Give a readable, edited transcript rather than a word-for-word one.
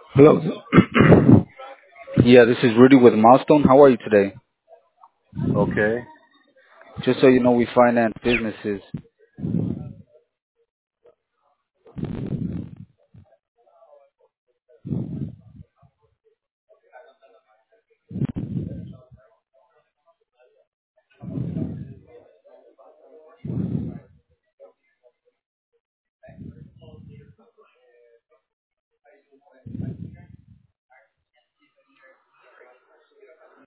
Hello. Yeah, this is Rudy with Milestone. How are you today? Okay. Just so you know, we finance businesses.